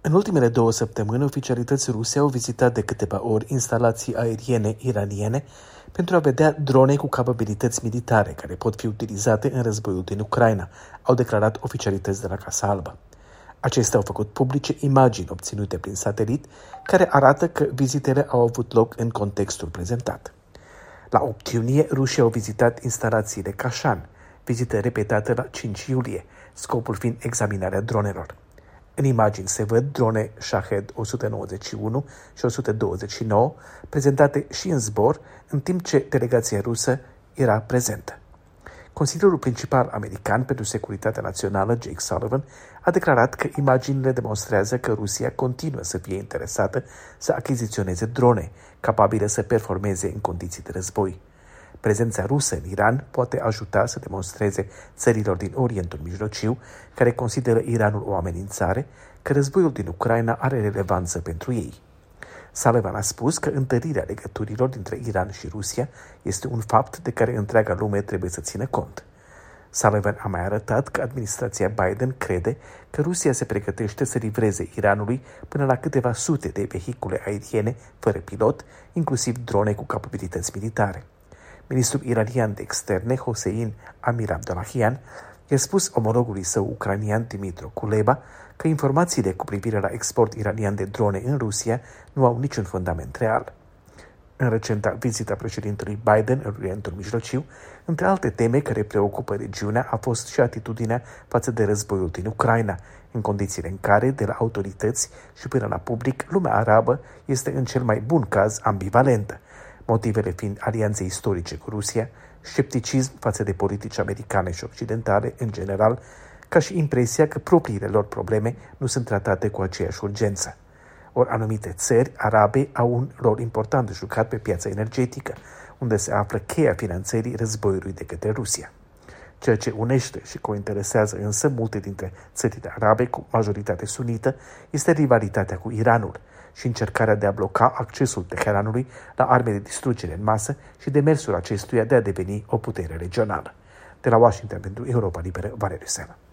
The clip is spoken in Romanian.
În ultimele 2 săptămâni, oficialități ruse au vizitat de câteva ori instalații aeriene iraniene pentru a vedea drone cu capabilități militare care pot fi utilizate în războiul din Ucraina, au declarat oficialități de la Casa Albă. Acestea au făcut publice imagini obținute prin satelit care arată că vizitele au avut loc în contextul prezentat. La 8 iunie, rușii au vizitat instalațiile Kashan, vizită repetată la 5 iulie, scopul fiind examinarea dronelor. În imagini se văd drone Shahed 191 și 129 prezentate și în zbor, în timp ce delegația rusă era prezentă. Consilierul principal american pentru securitatea națională, Jake Sullivan, a declarat că imaginile demonstrează că Rusia continuă să fie interesată să achiziționeze drone capabile să performeze în condiții de război. Prezența rusă în Iran poate ajuta să demonstreze țărilor din Orientul Mijlociu, care consideră Iranul o amenințare, că războiul din Ucraina are relevanță pentru ei. Sullivan a spus că întărirea legăturilor dintre Iran și Rusia este un fapt de care întreaga lume trebuie să țină cont. Sullivan a mai arătat că administrația Biden crede că Rusia se pregătește să livreze Iranului până la câteva sute de vehicule aeriene fără pilot, inclusiv drone cu capabilități militare. Ministrul iranian de externe, Hossein Amir-Abdollahian, i-a spus omologului său ucranian Dmytro Kuleba că informațiile cu privire la export iranian de drone în Rusia nu au niciun fundament real. În recenta vizită a președintelui Biden în Orientul Mijlociu, între alte teme care preocupă regiunea a fost și atitudinea față de războiul din Ucraina, în condițiile în care, de la autorități și până la public, lumea arabă este în cel mai bun caz ambivalentă, motivele fiind alianțe istorice cu Rusia, scepticism față de politici americane și occidentale în general, ca și impresia că propriile lor probleme nu sunt tratate cu aceeași urgență. Ori anumite țări arabe au un rol important de jucat pe piața energetică, unde se află cheia finanțării războiului de către Rusia. Ceea ce unește și cointeresează însă multe dintre țările arabe cu majoritate sunită este rivalitatea cu Iranul și încercarea de a bloca accesul Teheranului la arme de distrugere în masă și demersul acestuia de a deveni o putere regională. De la Washington pentru Europa Liberă, Valeriu Sena.